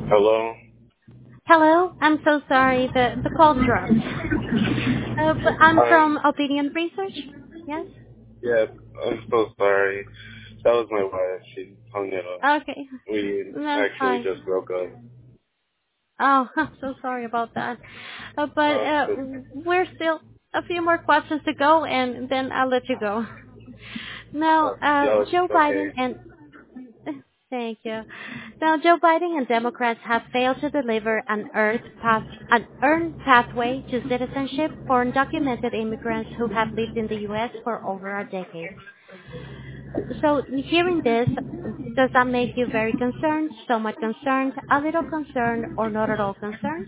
Hello? Hello. I'm so sorry. The call dropped. But I'm from Um, Opinion Research. Yes? yeah, I'm so sorry. That was my wife. She hung it up. Okay. We That's actually fine. just broke up. Oh, I'm so sorry about that. But But we're still a few more questions to go, and then I'll let you go. Now, that was Joe Biden okay. and thank you. Now, Joe Biden and Democrats have failed to deliver an earned pathway to citizenship for undocumented immigrants who have lived in the U.S. for over a decade. So, hearing this, does that make you very concerned, somewhat concerned, a little concerned, or not at all concerned?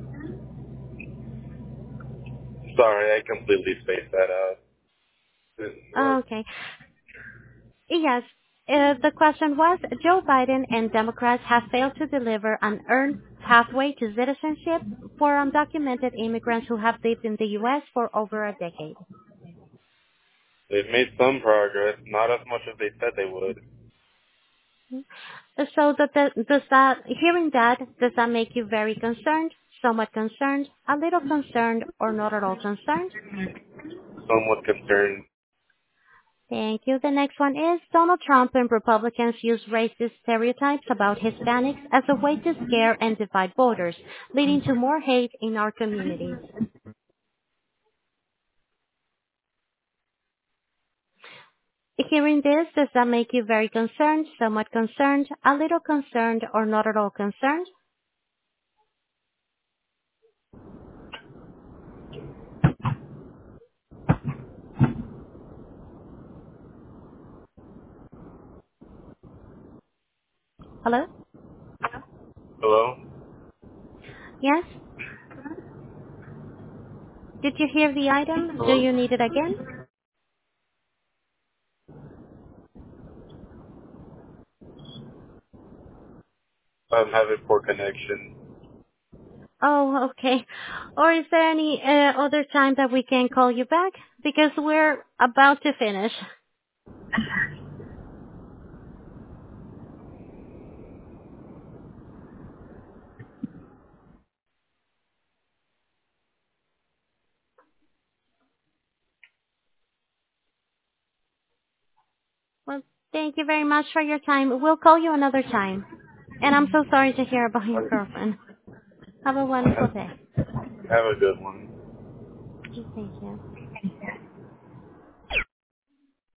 Sorry, I completely spaced that out. What? Okay. Yes. The question was, Joe Biden and Democrats have failed to deliver an earned pathway to citizenship for undocumented immigrants who have lived in the U.S. for over a decade. They've made some progress, not as much as they said they would. So hearing that, does that make you very concerned, somewhat concerned, a little concerned, or not at all concerned? Somewhat concerned. Thank you. The next one is Donald Trump and Republicans use racist stereotypes about Hispanics as a way to scare and divide voters, leading to more hate in our communities. Hearing this, does that make you very concerned, somewhat concerned, a little concerned, or not at all concerned? Hello? Hello? Yes? Did you hear the item? Do Hello? you need it again? I'm having poor connection. Oh, okay. Or is there any other time that we can call you back? Because we're about to finish. Well, thank you very much for your time. We'll call you another time. And I'm so sorry to hear about your girlfriend. Have a wonderful day. Have a good one. Thank you.